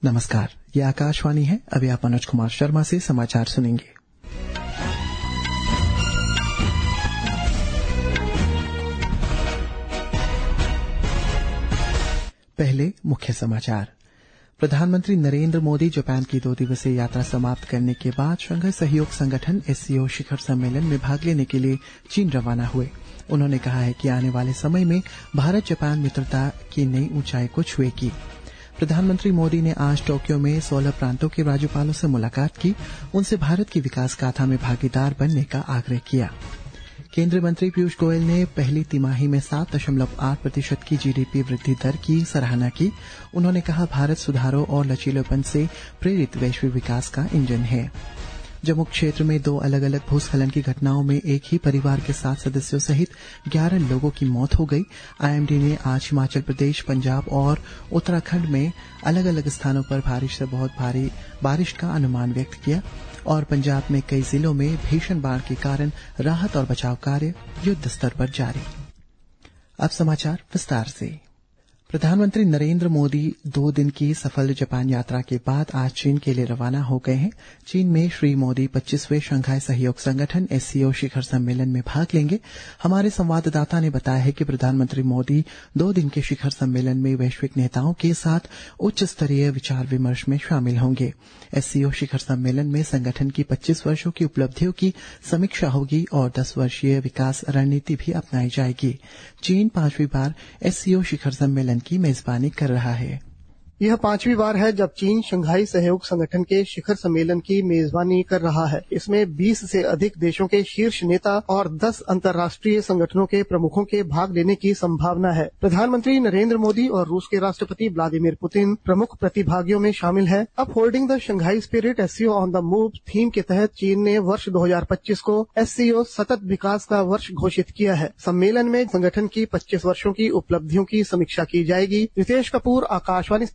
नमस्कार, ये आकाशवाणी है। अभी आप मनोज कुमार शर्मा से समाचार सुनेंगे। पहले मुख्य समाचार। प्रधानमंत्री नरेंद्र मोदी जापान की 2 दिवसीय यात्रा समाप्त करने के बाद शंघाई सहयोग संगठन SCO शिखर सम्मेलन में भाग लेने के लिए चीन रवाना हुए। उन्होंने कहा है कि आने वाले समय में भारत जापान मित्रता की नई ऊंचाई को छुएगी। प्रधानमंत्री मोदी ने आज टोक्यो में 16 प्रांतों के राज्यपालों से मुलाकात की, उनसे भारत की विकास गाथा में भागीदार बनने का आग्रह किया। केंद्रीय मंत्री पीयूष गोयल ने पहली तिमाही में 7.8% की GDP वृद्धि दर की सराहना की। उन्होंने कहा, भारत सुधारों और लचीलेपन से प्रेरित वैश्विक विकास का इंजन है। जम्मू क्षेत्र में 2 अलग अलग भूस्खलन की घटनाओं में एक ही परिवार के 7 सदस्यों सहित 11 लोगों की मौत हो गई। IMD ने आज हिमाचल प्रदेश, पंजाब और उत्तराखंड में अलग अलग स्थानों पर भारी से बहुत भारी बारिश का अनुमान व्यक्त किया और पंजाब में कई जिलों में भीषण बाढ़ के कारण राहत और बचाव कार्य युद्ध स्तर पर जारी। अब समाचार विस्तार से। प्रधानमंत्री नरेंद्र मोदी 2 दिन की सफल जापान यात्रा के बाद आज चीन के लिए रवाना हो गए हैं। चीन में श्री मोदी 25वें शंघाई सहयोग संगठन SCO शिखर सम्मेलन में भाग लेंगे। हमारे संवाददाता ने बताया है कि प्रधानमंत्री मोदी 2 दिन के शिखर सम्मेलन में वैश्विक नेताओं के साथ उच्च स्तरीय विचार विमर्श में शामिल होंगे। SCO शिखर सम्मेलन में संगठन की 25 वर्षों की उपलब्धियों की समीक्षा होगी और 10 वर्षीय विकास रणनीति भी अपनाई जाएगी। चीन 5वीं बार SCO शिखर सम्मेलन की मेजबानी कर रहा है। यह 5वीं बार है जब चीन शंघाई सहयोग संगठन के शिखर सम्मेलन की मेजबानी कर रहा है। इसमें 20 से अधिक देशों के शीर्ष नेता और 10 अंतर्राष्ट्रीय संगठनों के प्रमुखों के भाग लेने की संभावना है। प्रधानमंत्री नरेंद्र मोदी और रूस के राष्ट्रपति व्लादिमीर पुतिन प्रमुख प्रतिभागियों में शामिल हैं। Upholding the Shanghai spirit SCO on the move theme के तहत चीन ने वर्ष 2025 को SCO सतत विकास का वर्ष घोषित किया है। सम्मेलन में संगठन की 25 वर्षों की उपलब्धियों की समीक्षा की जाएगी। रितेश कपूर, आकाशवाणी।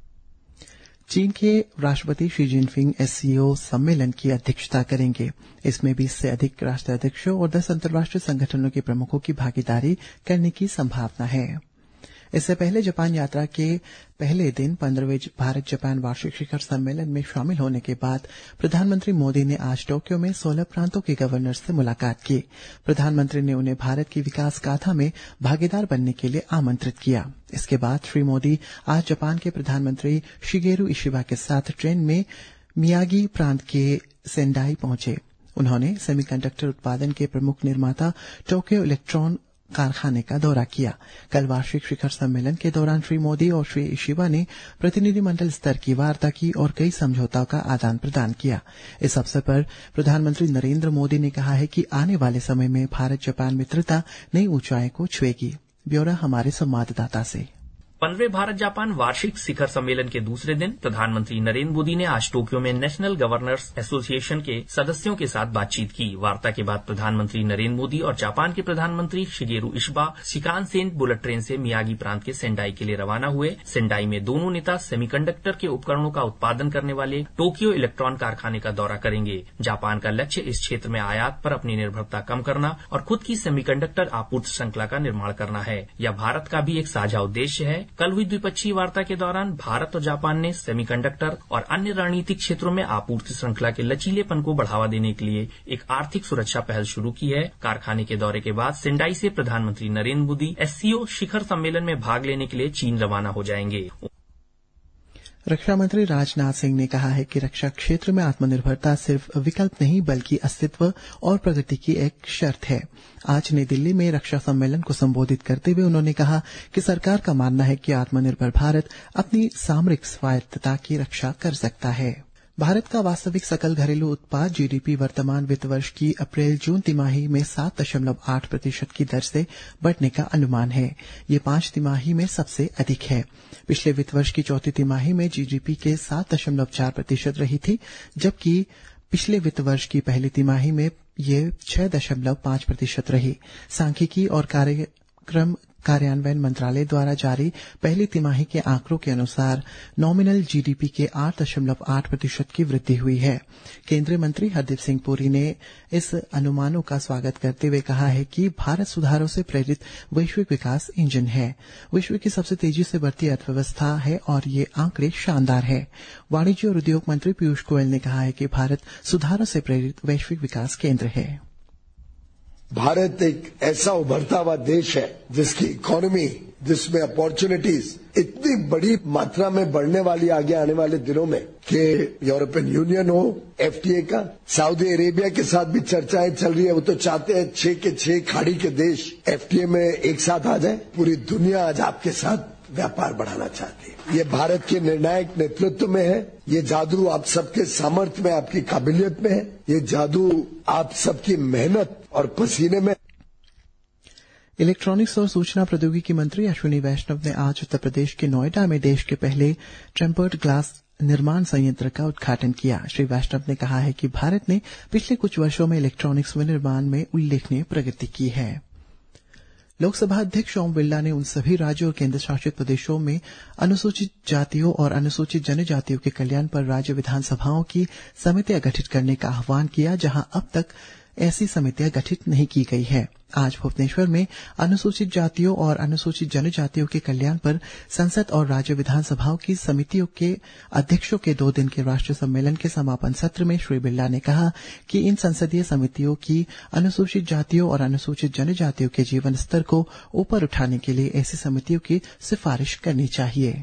चीन के राष्ट्रपति शी जिनपिंग SCO सम्मेलन की अध्यक्षता करेंगे। इसमें 20 से अधिक राष्ट्राध्यक्षों और 10 अंतर्राष्ट्रीय संगठनों के प्रमुखों की भागीदारी करने की संभावना है। इससे पहले जापान यात्रा के पहले दिन 15वें भारत जापान वार्षिक शिखर सम्मेलन में शामिल होने के बाद प्रधानमंत्री मोदी ने आज टोक्यो में 16 प्रांतों के गवर्नर से मुलाकात की। प्रधानमंत्री ने उन्हें भारत की विकास गाथा में भागीदार बनने के लिए आमंत्रित किया। इसके बाद श्री मोदी आज जापान के प्रधानमंत्री शिगेरू इशिबा के साथ ट्रेन में मियागी प्रांत के सेंडाई पहुंचे। उन्होंने सेमीकंडक्टर उत्पादन के प्रमुख निर्माता टोक्यो इलेक्ट्रॉन कारखाने का दौरा किया। कल वार्षिक शिखर सम्मेलन के दौरान श्री मोदी और श्री इशिबा ने प्रतिनिधिमंडल स्तर की वार्ता की और कई समझौतों का आदान प्रदान किया। इस अवसर पर प्रधानमंत्री नरेंद्र मोदी ने कहा है कि आने वाले समय में भारत जापान मित्रता नई ऊंचाई को छुएगी। ब्यौरा हमारे संवाददाता से। 15वें भारत जापान वार्षिक शिखर सम्मेलन के दूसरे दिन प्रधानमंत्री नरेंद्र मोदी ने आज टोक्यो में नेशनल गवर्नर्स एसोसिएशन के सदस्यों के साथ बातचीत की। वार्ता के बाद प्रधानमंत्री नरेंद्र मोदी और जापान के प्रधानमंत्री Shigeru Ishiba Shinkansen bullet train से मियागी प्रांत के सेंडाई के लिए रवाना हुए। सेंडाई में दोनों नेता सेमीकंडक्टर के उपकरणों का उत्पादन करने वाले टोक्यो इलेक्ट्रॉन कारखाने का दौरा करेंगे। जापान का लक्ष्य इस क्षेत्र में आयात पर अपनी निर्भरता कम करना और खुद की सेमीकंडक्टर आपूर्ति श्रृंखला का निर्माण करना है। यह भारत का भी एक साझा उद्देश्य है। कल हुई द्विपक्षीय वार्ता के दौरान भारत और जापान ने सेमीकंडक्टर और अन्य रणनीतिक क्षेत्रों में आपूर्ति श्रृंखला के लचीलेपन को बढ़ावा देने के लिए एक आर्थिक सुरक्षा पहल शुरू की है। कारखाने के दौरे के बाद सेंडाई से प्रधानमंत्री नरेंद्र मोदी SCO शिखर सम्मेलन में भाग लेने के लिए चीन रवाना हो जाएंगे। रक्षा मंत्री राजनाथ सिंह ने कहा है कि रक्षा क्षेत्र में आत्मनिर्भरता सिर्फ विकल्प नहीं बल्कि अस्तित्व और प्रगति की एक शर्त है। आज नई दिल्ली में रक्षा सम्मेलन को संबोधित करते हुए उन्होंने कहा कि सरकार का मानना है कि आत्मनिर्भर भारत अपनी सामरिक स्वायत्तता की रक्षा कर सकता है। भारत का वास्तविक सकल घरेलू उत्पाद GDP वर्तमान वित्त वर्ष की अप्रैल-जून तिमाही में 7.8% की दर से बढ़ने का अनुमान है। ये 5 तिमाही में सबसे अधिक है। पिछले वित्त वर्ष की चौथी तिमाही में GDP के 7.4% रही थी, जबकि पिछले वित्त वर्ष की पहली तिमाही में ये 6.5% रही। सांख्यिकी और कार्यक्रम कार्यान्वयन मंत्रालय द्वारा जारी पहली तिमाही के आंकड़ों के अनुसार नॉमिनल जीडीपी के 8.8% की वृद्धि हुई है। केंद्रीय मंत्री हरदीप सिंह पुरी ने इस अनुमानों का स्वागत करते हुए कहा है कि भारत सुधारों से प्रेरित वैश्विक विकास इंजन है, विश्व की सबसे तेजी से बढ़ती अर्थव्यवस्था है और ये आंकड़े शानदार है। वाणिज्य और उद्योग मंत्री पीयूष गोयल ने कहा है कि भारत सुधारों से प्रेरित वैश्विक विकास केंद्र है। भारत एक ऐसा उभरता हुआ देश है जिसकी इकोनॉमी, जिसमें अपॉर्चुनिटीज इतनी बड़ी मात्रा में बढ़ने वाली आगे आने वाले दिनों में कि यूरोपियन यूनियन हो, एफटीए का, सऊदी अरेबिया के साथ भी चर्चाएं चल रही है। वो तो चाहते हैं 6 के 6 खाड़ी के देश एफटीए में एक साथ आ जाए। पूरी दुनिया आज आपके साथ व्यापार बढ़ाना चाहती है। ये भारत के निर्णायक नेतृत्व में है। ये जादू आप सबके सामर्थ्य में, आपकी काबिलियत में है। ये जादू आप सबकी मेहनत और पसीने में। इलेक्ट्रॉनिक्स और सूचना प्रौद्योगिकी मंत्री अश्विनी वैष्णव ने आज उत्तर प्रदेश के नोएडा में देश के पहले टेम्पर्ड ग्लास निर्माण संयंत्र का उद्घाटन किया। श्री वैष्णव ने कहा है कि भारत ने पिछले कुछ वर्षों में इलेक्ट्रॉनिक्स विनिर्माण में उल्लेखनीय प्रगति की है। लोकसभा अध्यक्ष ओम बिरला ने उन सभी राज्यों और केंद्र शासित प्रदेशों में अनुसूचित जातियों और अनुसूचित जनजातियों के कल्याण पर राज्य विधानसभाओं की समितियां गठित करने का आह्वान किया, जहां अब तक ऐसी समितियां गठित नहीं की गई है। आज भुवनेश्वर में अनुसूचित जातियों और अनुसूचित जनजातियों के कल्याण पर संसद और राज्य विधानसभाओं की समितियों के अध्यक्षों के 2 दिन के राष्ट्रीय सम्मेलन के समापन सत्र में श्री बिरला ने कहा कि इन संसदीय समितियों की अनुसूचित जातियों और अनुसूचित जनजातियों के जीवन स्तर को ऊपर उठाने के लिए ऐसी समितियों की सिफारिश करनी चाहिए।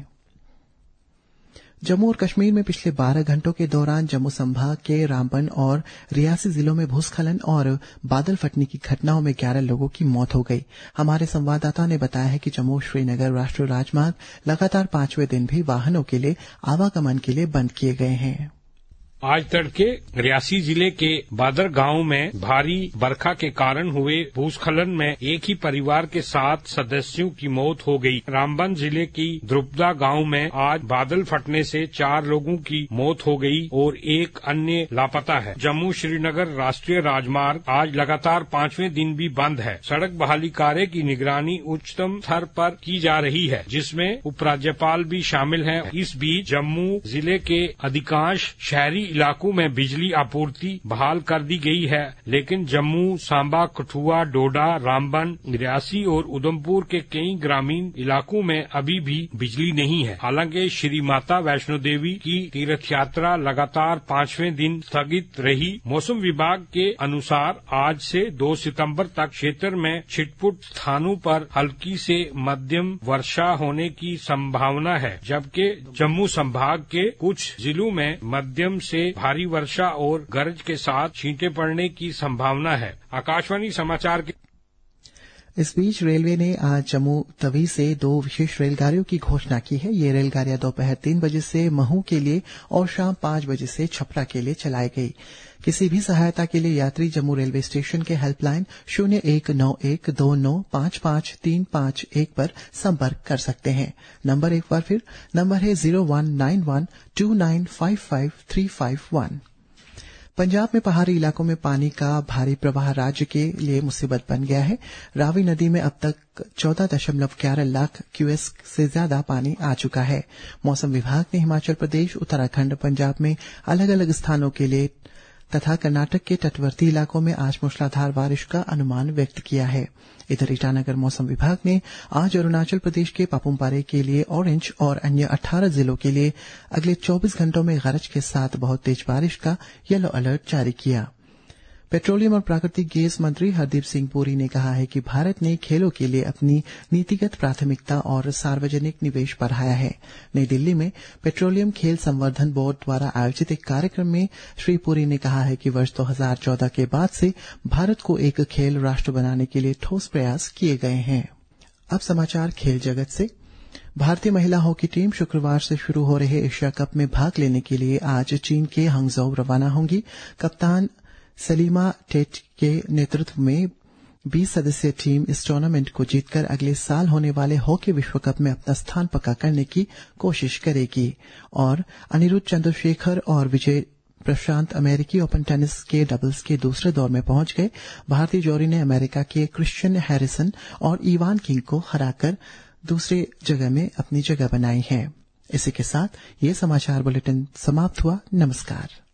जम्मू और कश्मीर में पिछले 12 घंटों के दौरान जम्मू संभाग के रामबन और रियासी जिलों में भूस्खलन और बादल फटने की घटनाओं में 11 लोगों की मौत हो गई। हमारे संवाददाता ने बताया है कि जम्मू श्रीनगर राष्ट्रीय राजमार्ग लगातार 5वें दिन भी वाहनों के लिए आवागमन के लिए बंद किए गए हैं। आज तड़के रियासी जिले के बादर गांव में भारी बरखा के कारण हुए भूस्खलन में एक ही परिवार के 7 सदस्यों की मौत हो गई। रामबन जिले की द्रुपदा गांव में आज बादल फटने से 4 लोगों की मौत हो गई और एक अन्य लापता है। जम्मू श्रीनगर राष्ट्रीय राजमार्ग आज लगातार 5वें दिन भी बंद है। सड़क बहाली कार्य की निगरानी उच्चतम स्तर पर की जा रही है, जिसमें उपराज्यपाल भी शामिल हैं। इस बीच जम्मू जिले के अधिकांश शहरी इलाकों में बिजली आपूर्ति बहाल कर दी गई है, लेकिन जम्मू, सांबा, कठुआ, डोडा, रामबन, रियासी और उधमपुर के कई ग्रामीण इलाकों में अभी भी बिजली नहीं है। हालांकि श्री माता वैष्णो देवी की तीर्थ यात्रा लगातार 5वें दिन स्थगित रही। मौसम विभाग के अनुसार आज से 2 सितंबर तक क्षेत्र में छिटपुट स्थानों पर हल्की से मध्यम वर्षा होने की संभावना है, जबकि जम्मू संभाग के कुछ जिलों में मध्यम से भारी वर्षा और गरज के साथ छींटे पड़ने की संभावना है। आकाशवाणी समाचार के इस बीच रेलवे ने आज जम्मू तवी से 2 विशेष रेलगाड़ियों की घोषणा की है। ये रेलगाड़ियां दोपहर 3 बजे से महू के लिए और शाम 5 बजे से छपरा के लिए चलाई गई। किसी भी सहायता के लिए यात्री जम्मू रेलवे स्टेशन के हेल्पलाइन 0191255351 पर संपर्क कर सकते हैं। नंबर एक बार फिर, नंबर है 019129555351। पंजाब में पहाड़ी इलाकों में पानी का भारी प्रवाह राज्य के लिए मुसीबत बन गया है। रावी नदी में अब तक 14.11 लाख क्यूसेक से ज्यादा पानी आ चुका है। मौसम विभाग ने हिमाचल प्रदेश, उत्तराखंड, पंजाब में अलग अलग स्थानों के लिए तथा कर्नाटक के तटवर्ती इलाकों में आज मूसलाधार बारिश का अनुमान व्यक्त किया है। इधर ईटानगर मौसम विभाग ने आज अरुणाचल प्रदेश के पापुमपारे के लिए ऑरेंज और अन्य 18 जिलों के लिए अगले 24 घंटों में गरज के साथ बहुत तेज बारिश का येलो अलर्ट जारी किया। पेट्रोलियम और प्राकृतिक गैस मंत्री हरदीप सिंह पुरी ने कहा है कि भारत ने खेलों के लिए अपनी नीतिगत प्राथमिकता और सार्वजनिक निवेश बढ़ाया है। नई दिल्ली में पेट्रोलियम खेल संवर्धन बोर्ड द्वारा आयोजित एक कार्यक्रम में श्री पुरी ने कहा है कि वर्ष 2014 के बाद से भारत को एक खेल राष्ट्र बनाने के लिए ठोस प्रयास किए गए हैं। अब समाचार खेल जगत से। भारतीय महिला हॉकी टीम शुक्रवार से शुरू हो रहे एशिया कप में भाग लेने के लिए आज चीन के हंगझोउ रवाना होंगी। कप्तान सलीमा टेट के नेतृत्व में 20 सदस्यीय टीम इस टूर्नामेंट को जीतकर अगले साल होने वाले हॉकी विश्व कप में अपना स्थान पक्का करने की कोशिश करेगी और अनिरुद्ध चंद्रशेखर और विजय प्रशांत अमेरिकी ओपन टेनिस के डबल्स के दूसरे दौर में पहुंच गए। भारतीय जोड़ी ने अमेरिका के क्रिश्चियन हैरिसन और इवान किंग को हराकर दूसरे जगह में अपनी जगह बनाई है। इसी के साथ ये समाचार बुलेटिन समाप्त हुआ। नमस्कार।